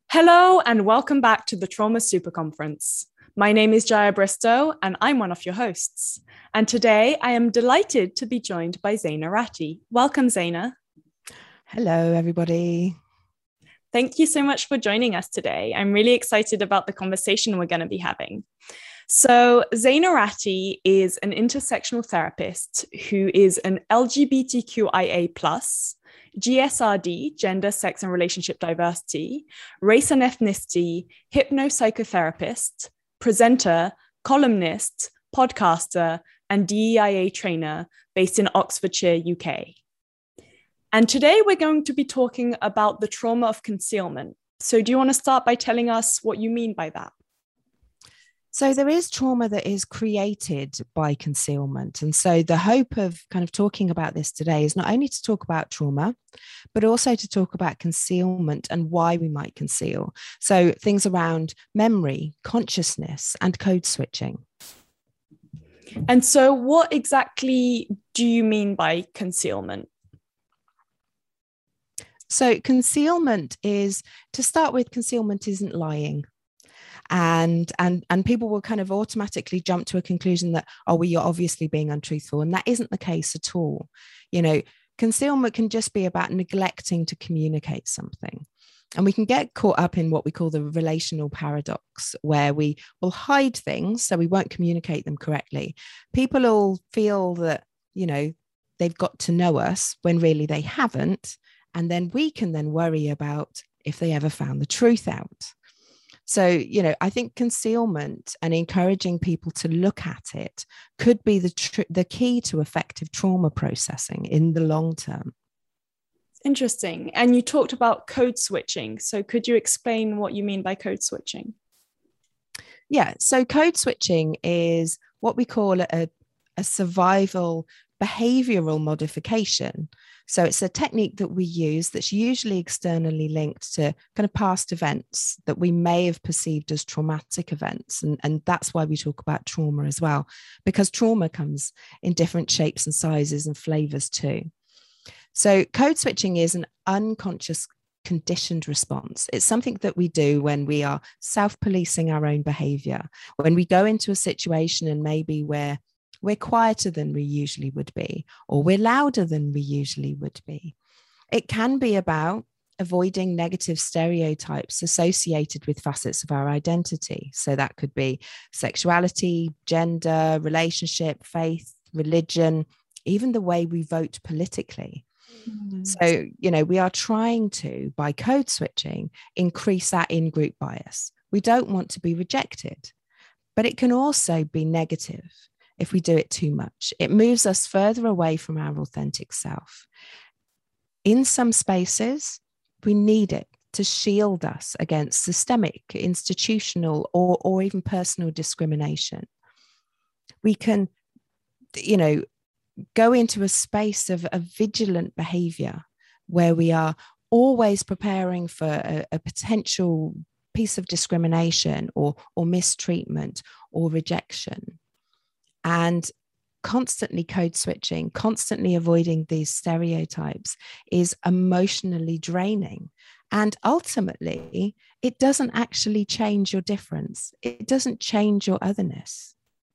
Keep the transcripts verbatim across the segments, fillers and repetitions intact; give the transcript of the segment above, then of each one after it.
Hello and welcome back to the Trauma Super Conference. My name is Jaya Bristow and I'm one of your hosts. And today I am delighted to be joined by Zaina Ratti. Welcome, Zaina. Hello, everybody. Thank you so much for joining us today. I'm really excited about the conversation we're going to be having. So Zaina Ratti is an intersectional therapist who is an L G B T Q I A plus, G S R D, gender, sex, and relationship diversity, race and ethnicity, hypnopsychotherapist, presenter, columnist, podcaster, and D E I A trainer based in Oxfordshire, U K. And today we're going to be talking about the trauma of concealment. So do you want to start by telling us what you mean by that? So there is trauma that is created by concealment. And so the hope of kind of talking about this today is not only to talk about trauma, but also to talk about concealment and why we might conceal. So things around memory, consciousness, and code switching. And so what exactly do you mean by concealment? So concealment is, to start with, concealment isn't lying. And, and, and people will kind of automatically jump to a conclusion that, oh, well, you're obviously being untruthful. And that isn't the case at all. You know, concealment can just be about neglecting to communicate something. And we can get caught up in what we call the relational paradox, where we will hide things so we won't communicate them correctly. People all feel that, you know, they've got to know us when really they haven't. And then we can then worry about if they ever found the truth out. So, you know, I think concealment and encouraging people to look at it could be the tr- the key to effective trauma processing in the long term. Interesting. And you talked about code switching. So could you explain what you mean by code switching? Yeah. So code switching is what we call a, a survival behavioral modification. So it's a technique that we use that's usually externally linked to kind of past events that we may have perceived as traumatic events. And, and that's why we talk about trauma as well, because trauma comes in different shapes and sizes and flavors too. So code switching is an unconscious conditioned response. It's something that we do when we are self-policing our own behavior, when we go into a situation and maybe we're We're quieter than we usually would be, or we're louder than we usually would be. It can be about avoiding negative stereotypes associated with facets of our identity. So that could be sexuality, gender, relationship, faith, religion, even the way we vote politically. Mm. So, you know, we are trying to, by code switching, increase that in-group bias. We don't want to be rejected, but it can also be negative. If we do it too much, it moves us further away from our authentic self. In some spaces, we need it to shield us against systemic, institutional, or, or even personal discrimination. We can, you know, go into a space of, of vigilant behavior where we are always preparing for a, a potential piece of discrimination or, or mistreatment or rejection. And constantly code switching, constantly avoiding these stereotypes is emotionally draining. And ultimately, it doesn't actually change your difference. It doesn't change your otherness.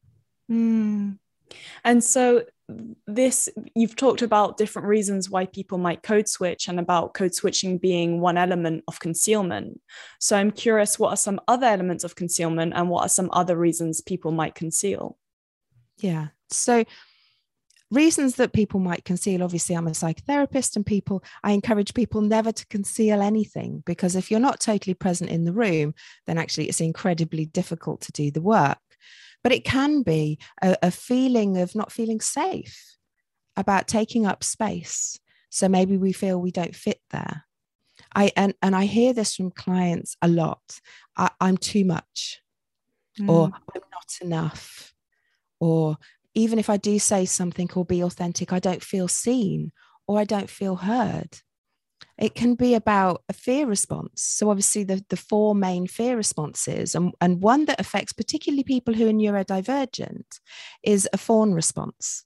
Mm. And so this, you've talked about different reasons why people might code switch and about code switching being one element of concealment. So I'm curious, what are some other elements of concealment and what are some other reasons people might conceal? Yeah. So reasons that people might conceal, obviously I'm a psychotherapist and people, I encourage people never to conceal anything, because if you're not totally present in the room, then actually it's incredibly difficult to do the work. But it can be a, a feeling of not feeling safe about taking up space. So maybe we feel we don't fit there. I and, and I hear this from clients a lot. I, I'm too much, mm. or I'm not enough. Or even if I do say something or be authentic, I don't feel seen or I don't feel heard. It can be about a fear response. So obviously the, the four main fear responses, and, and one that affects particularly people who are neurodivergent, is a fawn response.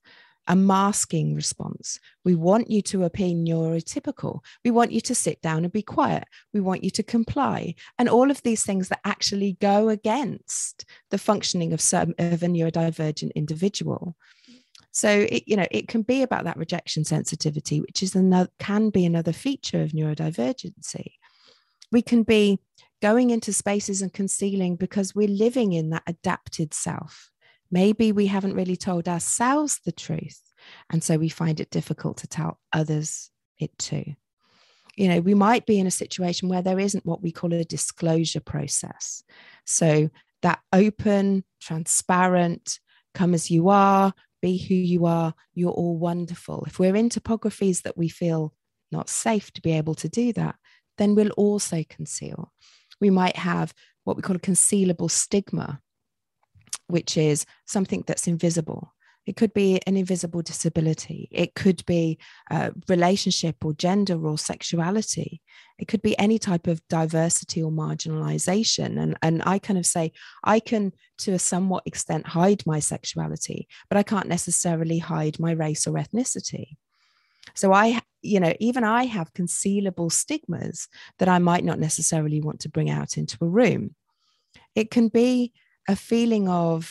a masking response. We want you to appear neurotypical. We want you to sit down and be quiet. We want you to comply. And all of these things that actually go against the functioning of, some, of a neurodivergent individual. So, it, you know, it can be about that rejection sensitivity, which is another, can be another feature of neurodivergency. We can be going into spaces and concealing because we're living in that adapted self. Maybe we haven't really told ourselves the truth, and so we find it difficult to tell others it too. You know, we might be in a situation where there isn't what we call a disclosure process. So that open, transparent, come as you are, be who you are, you're all wonderful. If we're in topographies that we feel not safe to be able to do that, then we'll also conceal. We might have what we call a concealable stigma, which is something that's invisible. It could be an invisible disability. It could be a relationship or gender or sexuality. It could be any type of diversity or marginalization. And, and I kind of say, I can, to a somewhat extent, hide my sexuality, but I can't necessarily hide my race or ethnicity. So I, you know, even I have concealable stigmas that I might not necessarily want to bring out into a room. It can be a feeling of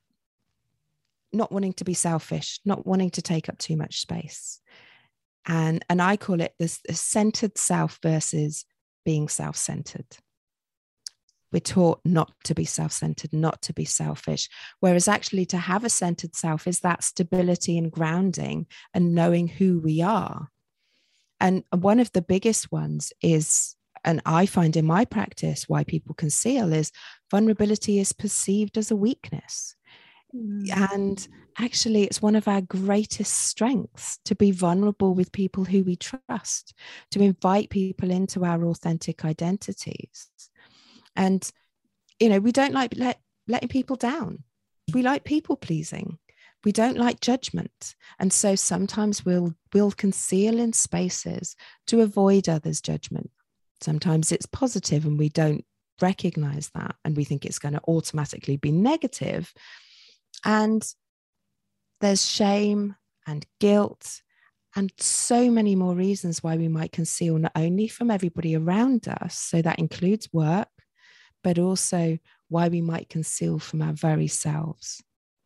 not wanting to be selfish, not wanting to take up too much space. And, and I call it this, this centered self versus being self-centered. We're taught not to be self-centered, not to be selfish, whereas actually to have a centered self is that stability and grounding and knowing who we are. And one of the biggest ones is, and I find in my practice why people conceal, is vulnerability is perceived as a weakness. Mm. And actually, it's one of our greatest strengths to be vulnerable with people who we trust, to invite people into our authentic identities. And, you know, we don't like let, letting people down. We like people pleasing. We don't like judgment. And so sometimes we'll, we'll conceal in spaces to avoid others' judgment. Sometimes it's positive and we don't recognize that, and we think it's going to automatically be negative. And there's shame and guilt and so many more reasons why we might conceal, not only from everybody around us, so that includes work, but also why we might conceal from our very selves.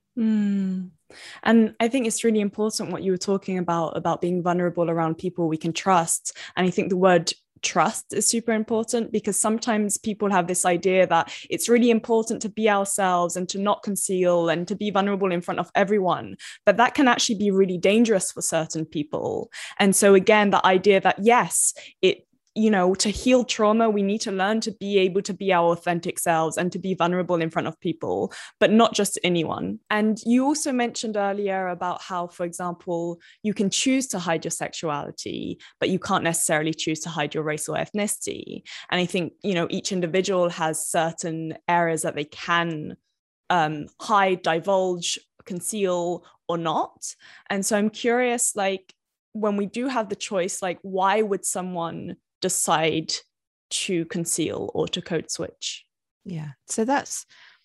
Mm. And I think it's really important what you were talking about, about being vulnerable around people we can trust. And I think the word trust is super important, because sometimes people have this idea that it's really important to be ourselves and to not conceal and to be vulnerable in front of everyone. But that can actually be really dangerous for certain people. And so again, the idea that yes, it you know, to heal trauma, we need to learn to be able to be our authentic selves and to be vulnerable in front of people, but not just anyone. And you also mentioned earlier about how, for example, you can choose to hide your sexuality, but you can't necessarily choose to hide your race or ethnicity. And I think, you know, each individual has certain areas that they can um, hide, divulge, conceal, or not. And so I'm curious, like, when we do have the choice, like, why would someone decide to conceal or to code switch? Yeah, so that's,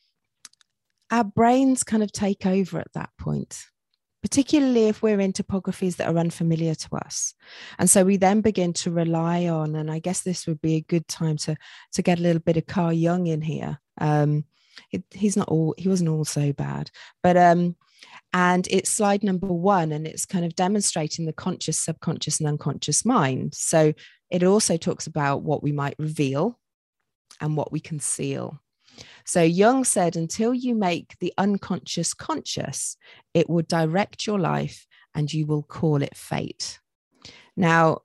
our brains kind of take over at that point, particularly if we're in topographies that are unfamiliar to us. And so we then begin to rely on, and I guess this would be a good time to to get a little bit of Carl Jung in here. Um, it, he's not all, he wasn't all so bad, but um, and it's slide number one, and it's kind of demonstrating the conscious, subconscious, and unconscious mind. So it also talks about what we might reveal and what we conceal. So Jung said, until you make the unconscious conscious, it will direct your life and you will call it fate. Now,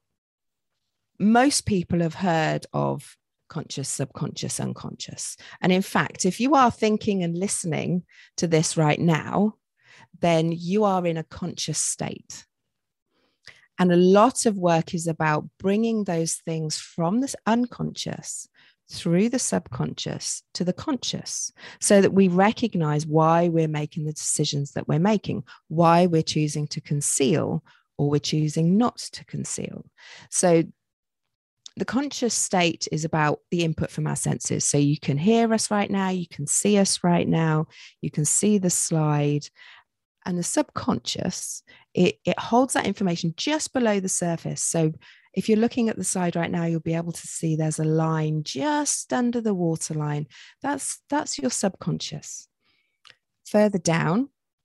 most people have heard of conscious, subconscious, unconscious. And in fact, if you are thinking and listening to this right now, then you are in a conscious state. And a lot of work is about bringing those things from the unconscious through the subconscious to the conscious, so that we recognize why we're making the decisions that we're making, why we're choosing to conceal or we're choosing not to conceal. So the conscious state is about the input from our senses. So you can hear us right now, you can see us right now, you can see the slide. And the subconscious, it, it holds that information just below the surface. So if you're looking at the side right now, you'll be able to see there's a line just under the waterline. That's, that's your subconscious. Further down,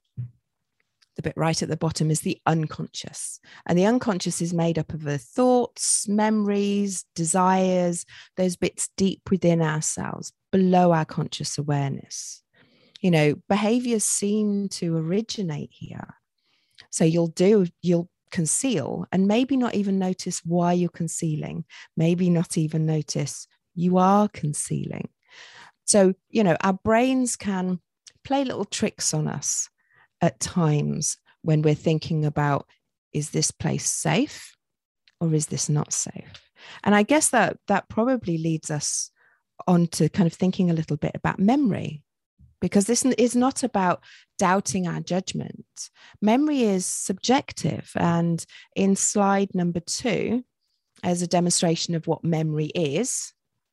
the bit right at the bottom is the unconscious. And the unconscious is made up of the thoughts, memories, desires, those bits deep within ourselves, below our conscious awareness. You know, behaviors seem to originate here. So you'll do, you'll conceal and maybe not even notice why you're concealing, maybe not even notice you are concealing. So, you know, our brains can play little tricks on us at times when we're thinking about, is this place safe or is this not safe? And I guess that that probably leads us on to kind of thinking a little bit about memory, because this is not about doubting our judgment. Memory is subjective. And in slide number two, as a demonstration of what memory is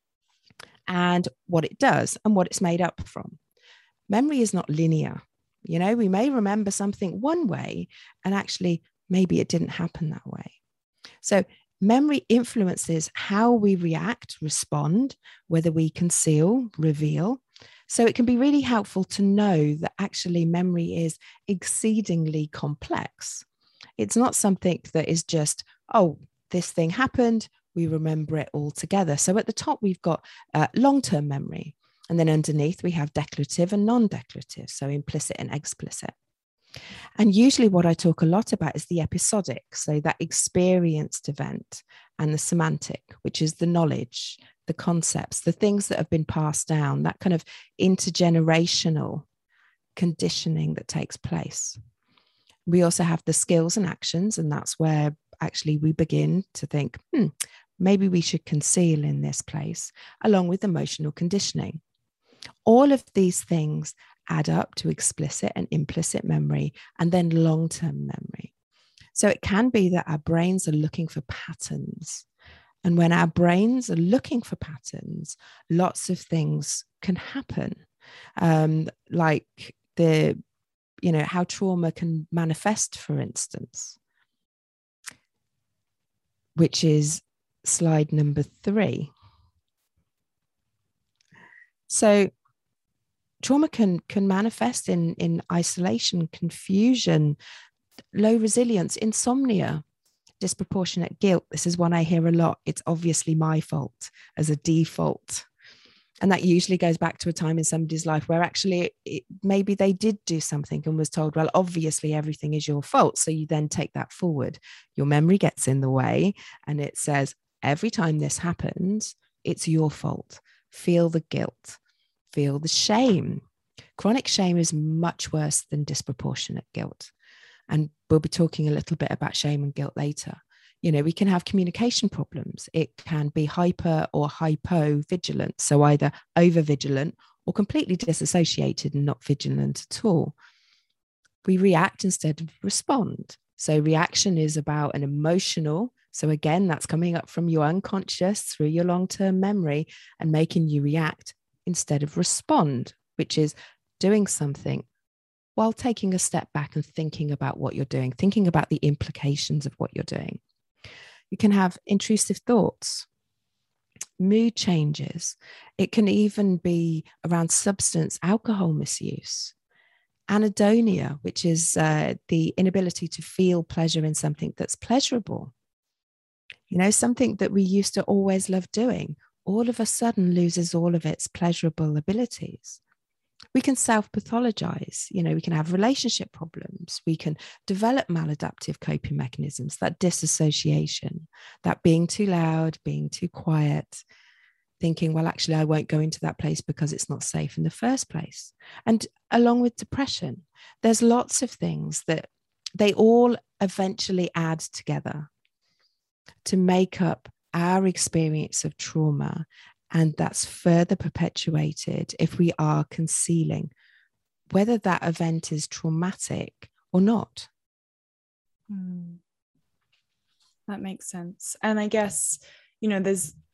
and what it does and what it's made up from. Memory is not linear. You know, we may remember something one way and actually maybe it didn't happen that way. So memory influences how we react, respond, whether we conceal, reveal. So it can be really helpful to know that actually memory is exceedingly complex. It's not something that is just, oh, this thing happened, we remember it all together. So at the top, we've got uh, long-term memory. And then underneath, we have declarative and non-declarative, so implicit and explicit. And usually what I talk a lot about is the episodic, so that experienced event, and the semantic, which is the knowledge, the concepts, the things that have been passed down, that kind of intergenerational conditioning that takes place. We also have the skills and actions, and that's where actually we begin to think, hmm, maybe we should conceal in this place, along with emotional conditioning. All of these things add up to explicit and implicit memory, and then long-term memory. So it can be that our brains are looking for patterns. And when our brains are looking for patterns, lots of things can happen. Um, like the, you know, how trauma can manifest, for instance, which is slide number three. So trauma can, can manifest in, in isolation, confusion, low resilience, insomnia, disproportionate guilt. This is one I hear a lot. It's obviously my fault as a default. And that usually goes back to a time in somebody's life where actually it, maybe they did do something and was told, well, obviously everything is your fault. So you then take that forward. Your memory gets in the way and it says, every time this happens, it's your fault. Feel the guilt, feel the shame. Chronic shame is much worse than disproportionate guilt. And we'll be talking a little bit about shame and guilt later. You know, we can have communication problems. It can be hyper or hypo vigilant. So either over vigilant or completely disassociated and not vigilant at all. We react instead of respond. So reaction is about an emotional. So again, that's coming up from your unconscious through your long-term memory and making you react instead of respond, which is doing something while taking a step back and thinking about what you're doing, thinking about the implications of what you're doing. You can have intrusive thoughts, mood changes. It can even be around substance, alcohol misuse, anhedonia, which is uh, the inability to feel pleasure in something that's pleasurable. You know, something that we used to always love doing, all of a sudden loses all of its pleasurable abilities. We can self-pathologize, you know, we can have relationship problems. We can develop maladaptive coping mechanisms, that disassociation, that being too loud, being too quiet, thinking, well, actually, I won't go into that place because it's not safe in the first place. And along with depression, there's lots of things that they all eventually add together to make up our experience of trauma. And that's further perpetuated if we are concealing whether that event is traumatic or not. Mm. That makes sense. And I guess, you know, there's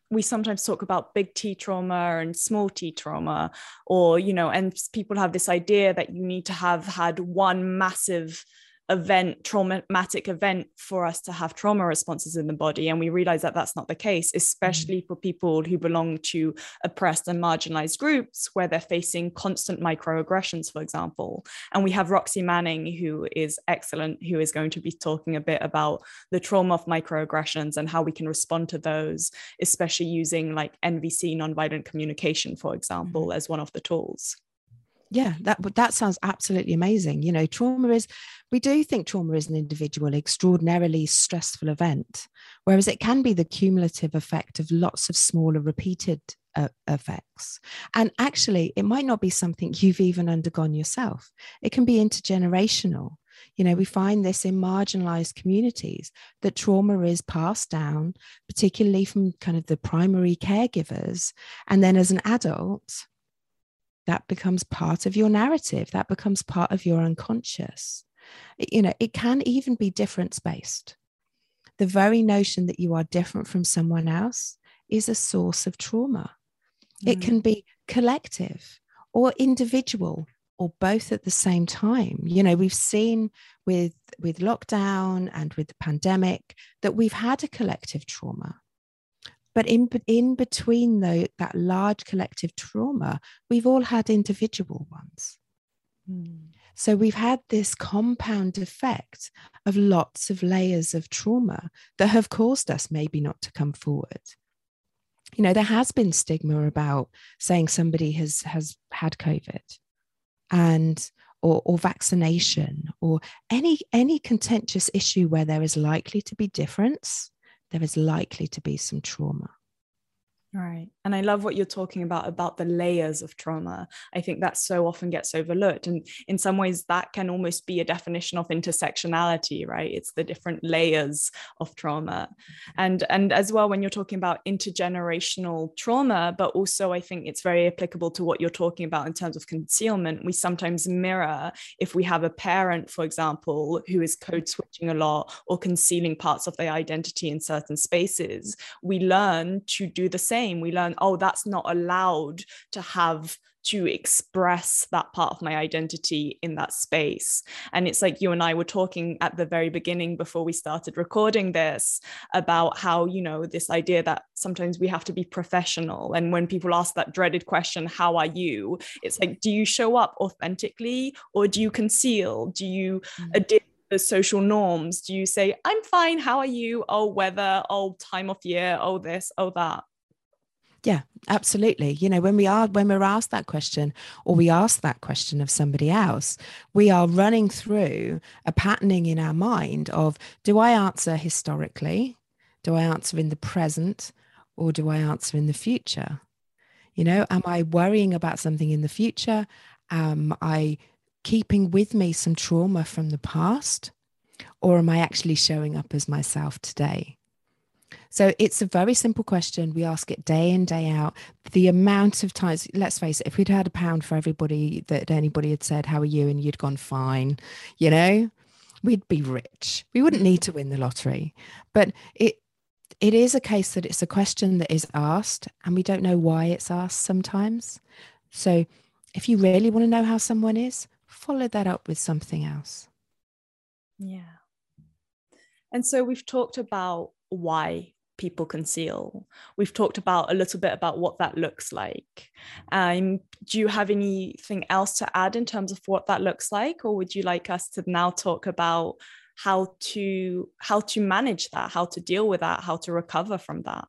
we sometimes talk about big T trauma and small T trauma, or, you know, and people have this idea that you need to have had one massive event, traumatic event, for us to have trauma responses in the body. And we realize that that's not the case, especially mm. for people who belong to oppressed and marginalized groups where they're facing constant microaggressions, for example. And we have Roxy Manning, who is excellent, who is going to be talking a bit about the trauma of microaggressions and how we can respond to those, especially using like N V C, nonviolent communication, for example, mm. as one of the tools. Yeah, that that sounds absolutely amazing. You know, trauma is, we do think trauma is an individual, extraordinarily stressful event, whereas it can be the cumulative effect of lots of smaller repeated uh, effects. And actually, it might not be something you've even undergone yourself. It can be intergenerational. You know, we find this in marginalized communities, that trauma is passed down, particularly from kind of the primary caregivers. And then as an adult, that becomes part of your narrative, that becomes part of your unconscious. You know, it can even be difference-based. The very notion that you are different from someone else is a source of trauma. Mm. It can be collective or individual, or both at the same time. You know, we've seen with, with lockdown and with the pandemic that we've had a collective trauma. But in, in between the, that large collective trauma, we've all had individual ones. Mm. So we've had this compound effect of lots of layers of trauma that have caused us maybe not to come forward. You know, there has been stigma about saying somebody has, has had COVID and or, or vaccination, or any, any contentious issue where there is likely to be difference. There is likely to be some trauma. Right. And I love what you're talking about, about the layers of trauma. I think that so often gets overlooked. And in some ways, that can almost be a definition of intersectionality, right? It's the different layers of trauma. And, and as well, when you're talking about intergenerational trauma, but also I think it's very applicable to what you're talking about in terms of concealment. We sometimes mirror, if we have a parent, for example, who is code switching a lot or concealing parts of their identity in certain spaces, we learn to do the same. We learn, oh, that's not allowed to have to express that part of my identity in that space. And it's like you and I were talking at the very beginning before we started recording this about how, you know, this idea that sometimes we have to be professional. And when people ask that dreaded question, how are you? It's like, do you show up authentically, or do you conceal? Do you mm. adhere the social norms? Do you say, I'm fine, how are you? Oh, weather, oh, time of year, oh, this, oh, that. Yeah, absolutely. You know, when we are, when we're asked that question, or we ask that question of somebody else, we are running through a patterning in our mind of, do I answer historically? Do I answer in the present? Or do I answer in the future? You know, am I worrying about something in the future? Am I keeping with me some trauma from the past? Or am I actually showing up as myself today? So it's a very simple question. We ask it day in, day out. The amount of times, let's face it, if we'd had a pound for everybody that anybody had said, how are you? And you'd gone fine, you know, we'd be rich. We wouldn't need to win the lottery. But it it is a case that it's a question that is asked, and we don't know why it's asked sometimes. So if you really want to know how someone is, follow that up with something else. Yeah. And so we've talked about why people conceal. We've talked about a little bit about what that looks like. Um, do you have anything else to add in terms of what that looks like, or would you like us to now talk about how to how to manage that, how to deal with that, how to recover from that?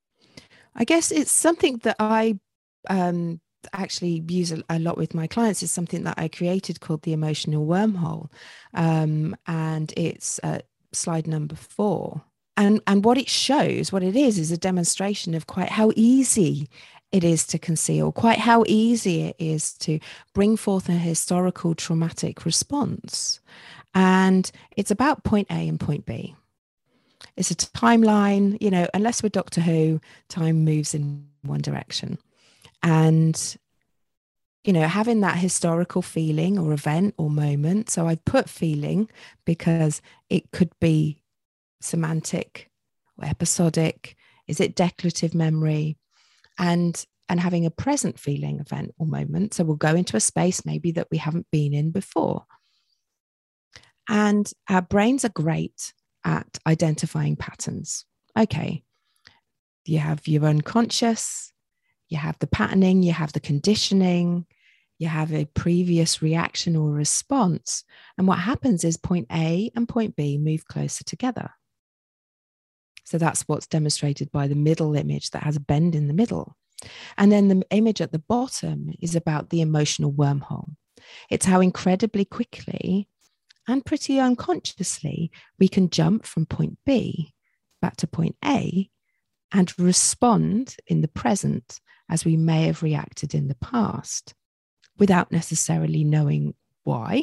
I guess it's something that I um, actually use a, a lot with my clients. Is something that I created called the emotional wormhole, um, and it's uh, slide number four. And, and what it shows, what it is, is a demonstration of quite how easy it is to conceal, quite how easy it is to bring forth a historical traumatic response. And it's about point A and point B. It's a timeline, you know, unless we're Doctor Who, time moves in one direction. And, you know, having that historical feeling or event or moment. So I put feeling because it could be semantic or episodic. Is it declarative memory? And and having a present feeling event or moment. So we'll go into a space maybe that we haven't been in before. And our brains are great at identifying patterns. Okay, you have your unconscious, you have the patterning, you have the conditioning, you have a previous reaction or response. And what happens is point A and point B move closer together. So that's what's demonstrated by the middle image that has a bend in the middle. And then the image at the bottom is about the emotional wormhole. It's how incredibly quickly and pretty unconsciously we can jump from point B back to point A and respond in the present as we may have reacted in the past without necessarily knowing why.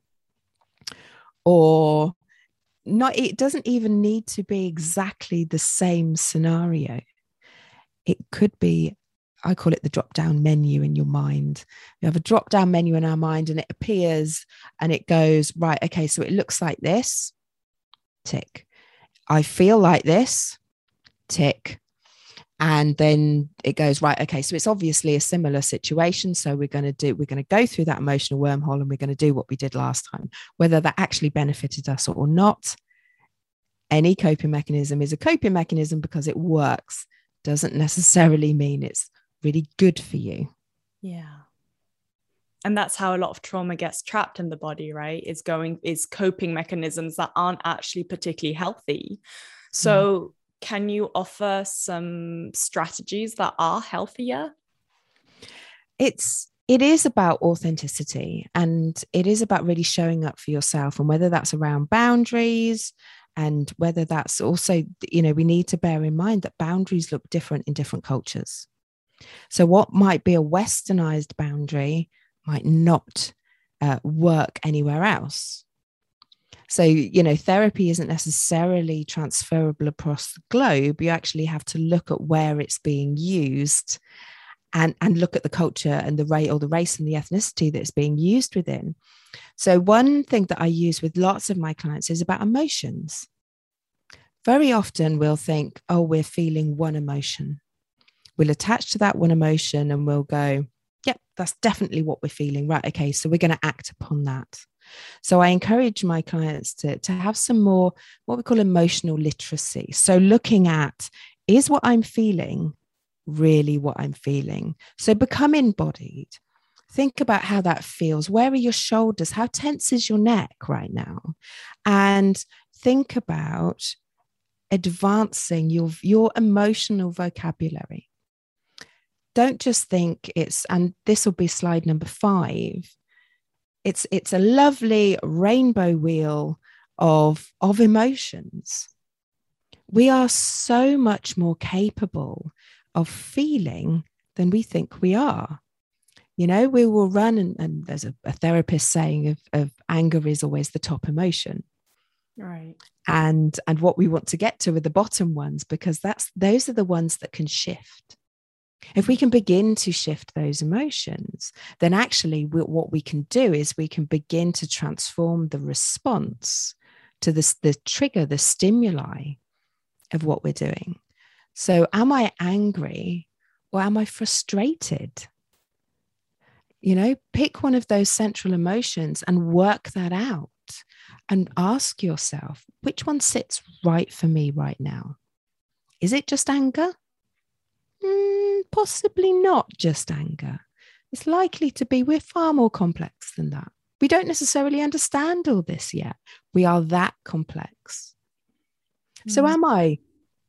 Or not, it doesn't even need to be exactly the same scenario. It could be, I call it the drop-down menu in your mind. You have a drop-down menu in our mind and it appears and it goes, right, okay, so it looks like this, tick. I feel like this, tick. And then it goes, right, okay, so it's obviously a similar situation. So we're going to do, we're going to go through that emotional wormhole and we're going to do what we did last time, whether that actually benefited us or not. Any coping mechanism is a coping mechanism because it works. Doesn't necessarily mean it's really good for you. Yeah. And that's how a lot of trauma gets trapped in the body, right? Is going, is coping mechanisms that aren't actually particularly healthy. So mm. Can you offer some strategies that are healthier? It's, it is about authenticity, and it is about really showing up for yourself, and whether that's around boundaries, and whether that's also, you know, we need to bear in mind that boundaries look different in different cultures. So what might be a westernized boundary might not uh, work anywhere else. So, you know, therapy isn't necessarily transferable across the globe. You actually have to look at where it's being used and, and look at the culture and the rate or the race and the ethnicity that it's being used within. So one thing that I use with lots of my clients is about emotions. Very often we'll think, oh, we're feeling one emotion. We'll attach to that one emotion and we'll go, yep, that's definitely what we're feeling. Right. Okay. So we're going to act upon that. So I encourage my clients to, to have some more what we call emotional literacy. So looking at, is what I'm feeling really what I'm feeling? So become embodied. Think about how that feels. Where are your shoulders? How tense is your neck right now? And think about advancing your, your emotional vocabulary. Don't just think it's, and this will be slide number five, It's it's a lovely rainbow wheel of, of emotions. We are so much more capable of feeling than we think we are. You know, we will run, and, and there's a, a therapist saying of, of anger is always the top emotion. Right. And, and what we want to get to are the bottom ones, because that's those are the ones that can shift. If we can begin to shift those emotions, then actually we, what we can do is we can begin to transform the response to this, the trigger, the stimuli of what we're doing. So am I angry or am I frustrated? You know, pick one of those central emotions and work that out and ask yourself, which one sits right for me right now? Is it just anger? Mm, possibly not just anger. It's likely to be, we're far more complex than that. We don't necessarily understand all this yet. We are that complex. Mm. So am I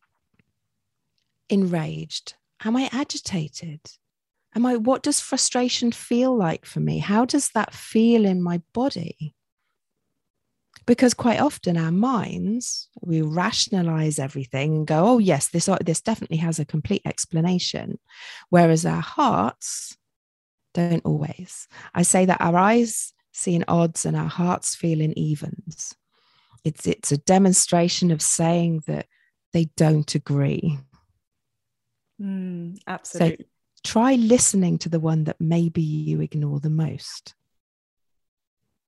enraged? Am I agitated? Am I, what does frustration feel like for me? How does that feel in my body? Because quite often our minds, we rationalize everything and go, oh yes, this, this definitely has a complete explanation. Whereas our hearts don't always. I say that our eyes see in odds and our hearts feel in evens. It's, it's a demonstration of saying that they don't agree. Mm, absolutely. So try listening to the one that maybe you ignore the most.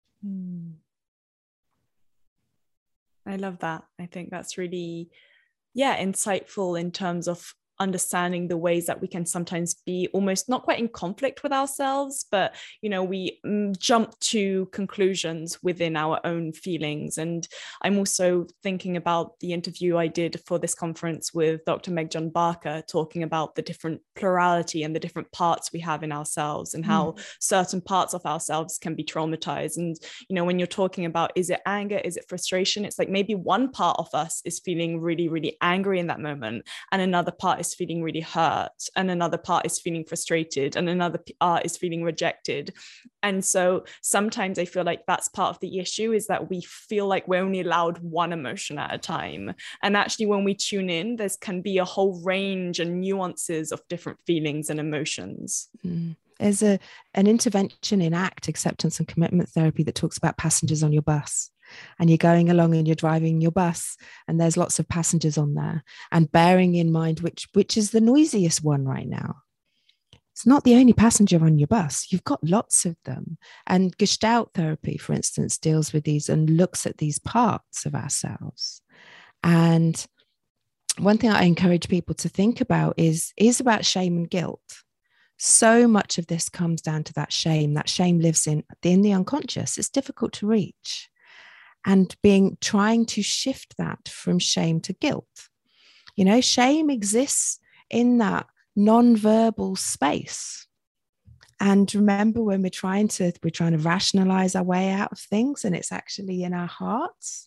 Mm. I love that. I think that's really, yeah, insightful in terms of understanding the ways that we can sometimes be almost not quite in conflict with ourselves, but, you know, we mm, jump to conclusions within our own feelings. And I'm also thinking about the interview I did for this conference with Doctor Meg-John Barker, talking about the different plurality and the different parts we have in ourselves, and how mm. certain parts of ourselves can be traumatized. And, you know, when you're talking about, is it anger, is it frustration? It's like maybe one part of us is feeling really, really angry in that moment, and another part is feeling really hurt, and another part is feeling frustrated, and another part is feeling rejected. And so sometimes I feel like that's part of the issue, is that we feel like we're only allowed one emotion at a time. And actually, when we tune in, there can be a whole range and nuances of different feelings and emotions. Mm. There's a an intervention in ACT, acceptance and commitment therapy, that talks about passengers on your bus. And you're going along and you're driving your bus, and there's lots of passengers on there, and bearing in mind which which is the noisiest one right now. It's not the only passenger on your bus. You've got lots of them. And Gestalt therapy, for instance, deals with these and looks at these parts of ourselves. And one thing I encourage people to think about is, is about shame and guilt. So much of this comes down to that shame. That shame lives in, in the unconscious. It's difficult to reach. And being trying to shift that from shame to guilt. You know, shame exists in that non-verbal space. And remember, when we're trying to we're trying to rationalize our way out of things, and it's actually in our hearts,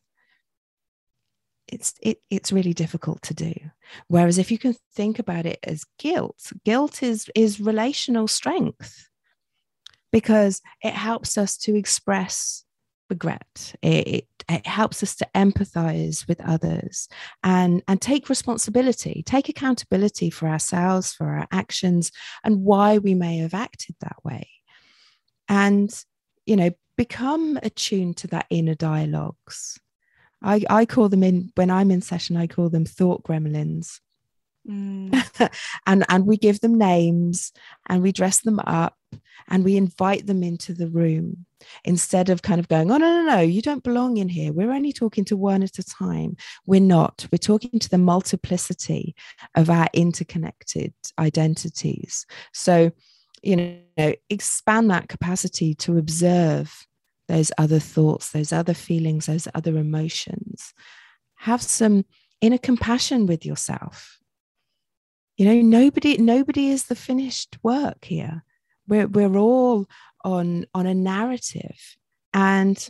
it's it, it's really difficult to do. Whereas if you can think about it as guilt, guilt is is relational strength, because it helps us to express regret. It, it, it helps us to empathize with others and, and take responsibility, take accountability for ourselves, for our actions, and why we may have acted that way. And, you know, become attuned to that inner dialogues. I, I call them, in when I'm in session, I call them thought gremlins. Mm. and and we give them names, and we dress them up, and we invite them into the room, instead of kind of going, oh, no, no, no, you don't belong in here. We're only talking to one at a time. We're not. We're talking to the multiplicity of our interconnected identities. So, you know, expand that capacity to observe those other thoughts, those other feelings, those other emotions. Have some inner compassion with yourself. You know, nobody, nobody is the finished work here. We're, we're all on, on a narrative, and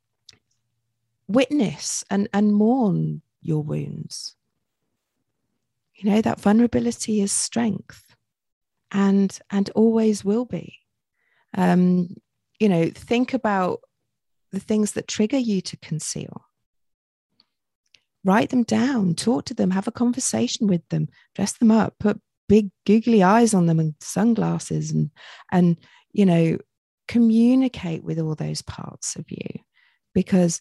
witness and, and mourn your wounds. You know, that vulnerability is strength, and, and always will be. Um, you know, think about the things that trigger you to conceal. Write them down, talk to them, have a conversation with them, dress them up, put big googly eyes on them and sunglasses, and, and, you know, communicate with all those parts of you, because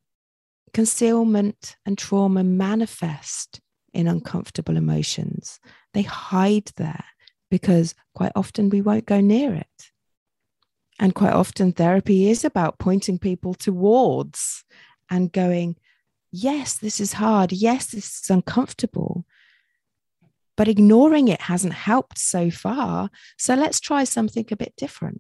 concealment and trauma manifest in uncomfortable emotions. They hide there because quite often we won't go near it. And quite often therapy is about pointing people towards and going, yes, this is hard. Yes, this is uncomfortable. But ignoring it hasn't helped so far. So let's try something a bit different.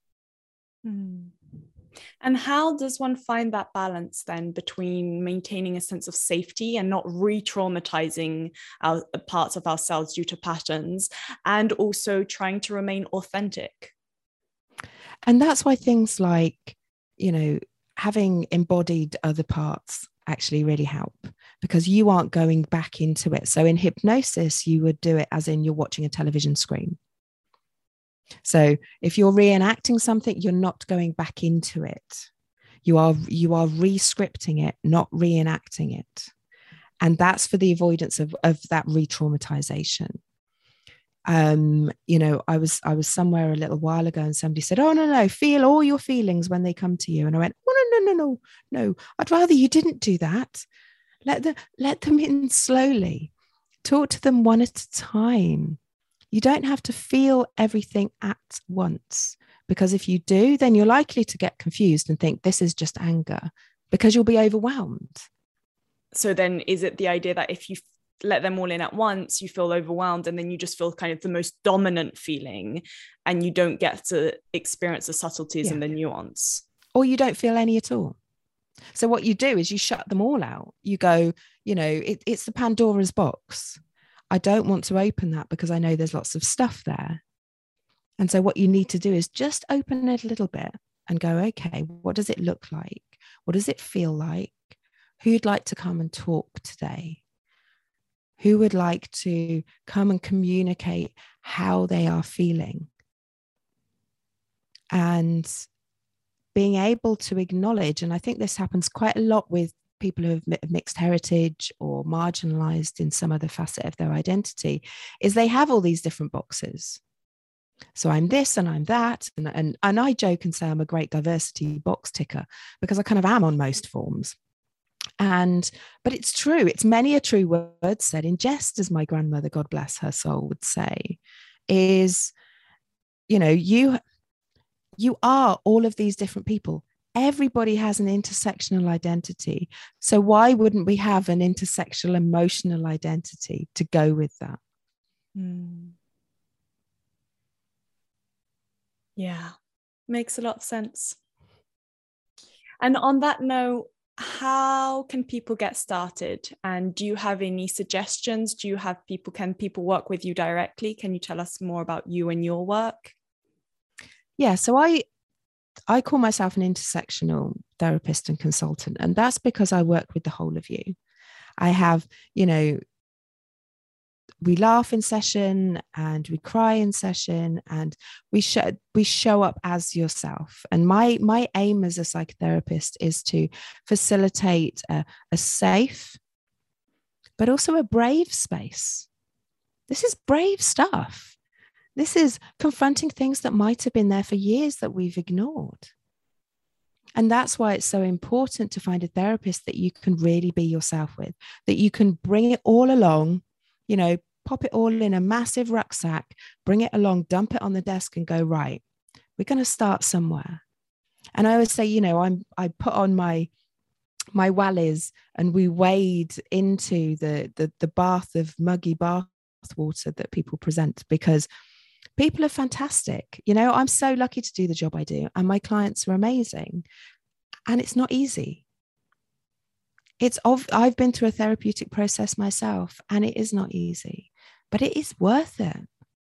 Hmm. And how does one find that balance then between maintaining a sense of safety and not re-traumatizing our parts of ourselves due to patterns, and also trying to remain authentic? And that's why things like, you know, having embodied other parts actually really help, because you aren't going back into it. So in hypnosis, you would do it as in you're watching a television screen. So if you're reenacting something, you're not going back into it. You are, you are re-scripting it, not reenacting it. And that's for the avoidance of, of that re-traumatization. Um, you know, I was, I was somewhere a little while ago and somebody said, oh, no, no, feel all your feelings when they come to you. And I went, oh, no, no, no, no, no. I'd rather you didn't do that. Let them, let them in slowly. Talk to them one at a time. You don't have to feel everything at once, because if you do, then you're likely to get confused and think this is just anger, because you'll be overwhelmed. So then is it the idea that if you let them all in at once, you feel overwhelmed, and then you just feel kind of the most dominant feeling, and you don't get to experience the subtleties yeah. and the nuance. Or you don't feel any at all. So what you do is you shut them all out. You go, you know, it, it's the Pandora's box. I don't want to open that because I know there's lots of stuff there. And so what you need to do is just open it a little bit and go, okay, what does it look like? What does it feel like? Who'd like to come and talk today? Who would like to come and communicate how they are feeling? And being able to acknowledge, and I think this happens quite a lot with people who have mixed heritage or marginalized in some other facet of their identity, is they have all these different boxes. So I'm this and I'm that. And, and, and I joke and say I'm a great diversity box ticker because I kind of am on most forms. And, but it's true. It's many a true word said in jest, as my grandmother, God bless her soul, would say, is, you know, you, you are all of these different people. Everybody has an intersectional identity. So why wouldn't we have an intersectional emotional identity to go with that? Mm. Yeah, makes a lot of sense. And on that note, how can people get started? And do you have any suggestions? Do you have people, can people work with you directly? Can you tell us more about you and your work? Yeah, so I I call myself an intersectional therapist and consultant, and that's because I work with the whole of you. I have, you know, we laugh in session and we cry in session, and we show we show up as yourself. And my my aim as a psychotherapist is to facilitate a, a safe, but also a brave space. This is brave stuff. This is confronting things that might have been there for years that we've ignored. And that's why it's so important to find a therapist that you can really be yourself with, that you can bring it all along, you know, pop it all in a massive rucksack, bring it along, dump it on the desk and go, right, we're going to start somewhere. And I always say, you know, I'm, I put on my, my wellies and we wade into the, the, the bath of muggy bath water that people present, because people are fantastic. You know, I'm so lucky to do the job I do, and my clients are amazing. And it's not easy. It's of, I've been through a therapeutic process myself, and it is not easy, but it is worth it.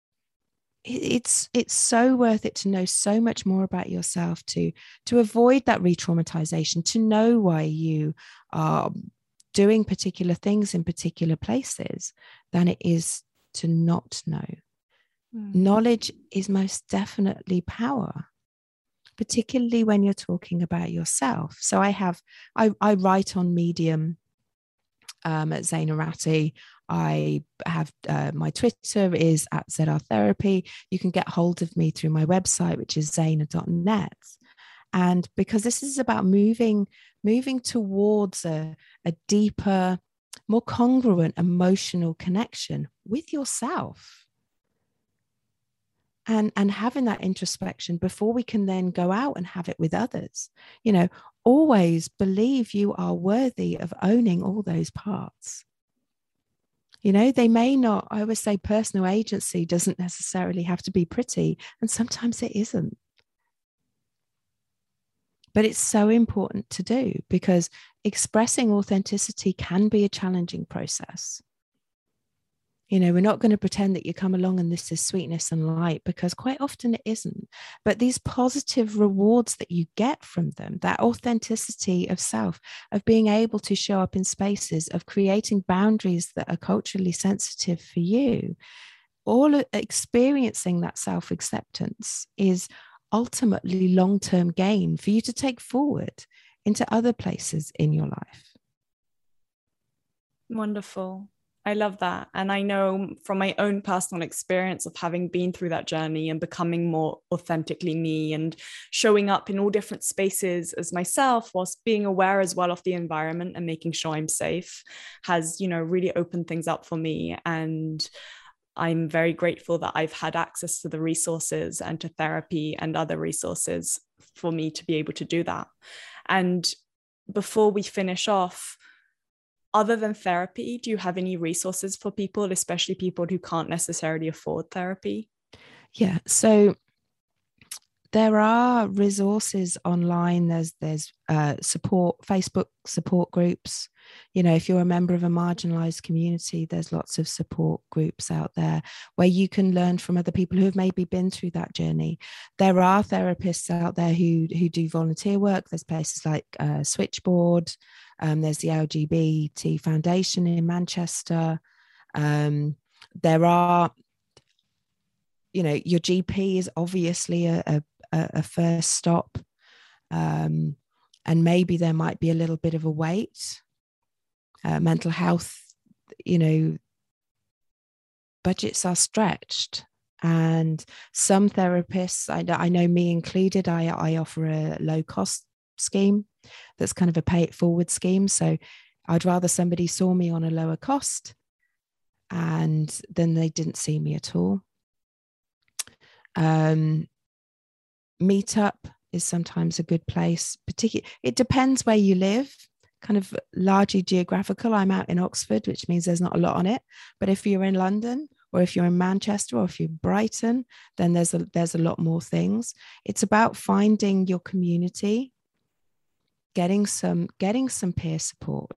It's it's so worth it to know so much more about yourself, to to avoid that re-traumatization, to know why you are doing particular things in particular places, than it is to not know. Mm. Knowledge is most definitely power, particularly when you're talking about yourself. So I have, I, I write on Medium um, at Zaina Ratti. I have uh, my Twitter is at Z R Therapy. You can get hold of me through my website, which is zaina dot net. And because this is about moving, moving towards a, a deeper, more congruent emotional connection with yourself. And, and having that introspection before we can then go out and have it with others. You know, always believe you are worthy of owning all those parts. You know, they may not, I always say personal agency doesn't necessarily have to be pretty, and sometimes it isn't. But it's so important to do, because expressing authenticity can be a challenging process. You know, we're not going to pretend that you come along and this is sweetness and light, because quite often it isn't. But these positive rewards that you get from them, that authenticity of self, of being able to show up in spaces, of creating boundaries that are culturally sensitive for you, all experiencing that self-acceptance is ultimately long-term gain for you to take forward into other places in your life. Wonderful. I love that. And I know from my own personal experience of having been through that journey and becoming more authentically me and showing up in all different spaces as myself, whilst being aware as well of the environment and making sure I'm safe, has, you know, really opened things up for me. And I'm very grateful that I've had access to the resources and to therapy and other resources for me to be able to do that. And before we finish off, other than therapy, do you have any resources for people, especially people who can't necessarily afford therapy? Yeah, so there are resources online. There's there's uh, support, Facebook support groups. You know, if you're a member of a marginalized community, there's lots of support groups out there where you can learn from other people who have maybe been through that journey. There are therapists out there who who do volunteer work. There's places like uh, Switchboard. Um, there's the L G B T Foundation in Manchester. Um, there are, you know, your G P is obviously a, a a first stop, um, and maybe there might be a little bit of a wait. Uh, mental health, you know, budgets are stretched, and some therapists, I, I know me included, I, I offer a low cost scheme that's kind of a pay it forward scheme. So I'd rather somebody saw me on a lower cost and then they didn't see me at all. Um, Meetup is sometimes a good place. Particularly, it depends where you live. Kind of largely geographical. I'm out in Oxford, which means there's not a lot on it. But if you're in London, or if you're in Manchester, or if you're in Brighton, then there's a there's a lot more things. It's about finding your community, getting some getting some peer support.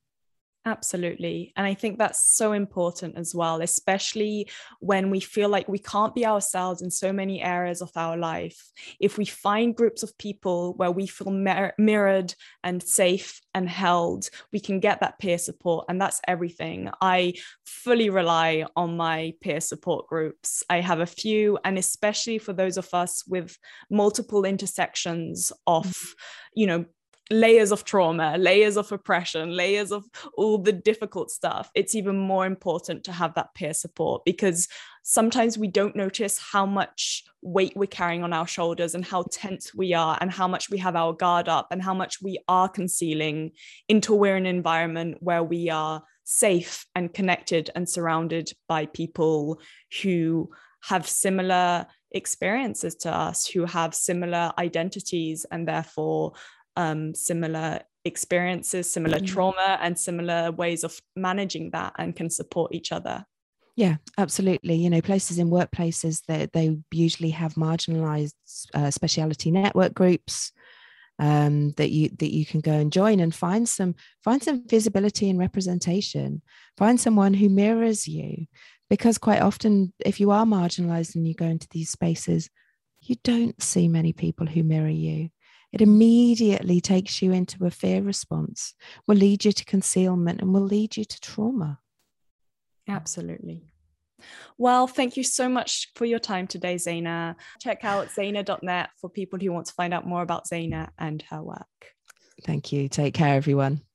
Absolutely. And I think that's so important as well, especially when we feel like we can't be ourselves in so many areas of our life. If we find groups of people where we feel mir- mirrored and safe and held, we can get that peer support. And that's everything. I fully rely on my peer support groups. I have a few, and especially for those of us with multiple intersections of, you know, layers of trauma, layers of oppression, layers of all the difficult stuff, it's even more important to have that peer support, because sometimes we don't notice how much weight we're carrying on our shoulders and how tense we are and how much we have our guard up and how much we are concealing until we're in an environment where we are safe and connected and surrounded by people who have similar experiences to us, who have similar identities and therefore Um, similar experiences, similar mm-hmm. trauma, and similar ways of managing that, and can support each other. Yeah, absolutely. You know, places in workplaces that they, they usually have marginalized uh, speciality network groups um, that you that you can go and join and find some find some visibility and representation. Find someone who mirrors you, because quite often, if you are marginalized and you go into these spaces, you don't see many people who mirror you. It immediately takes you into a fear response, will lead you to concealment, and will lead you to trauma. Absolutely. Well, thank you so much for your time today, Zaina. Check out zaina dot net for people who want to find out more about Zaina and her work. Thank you. Take care, everyone.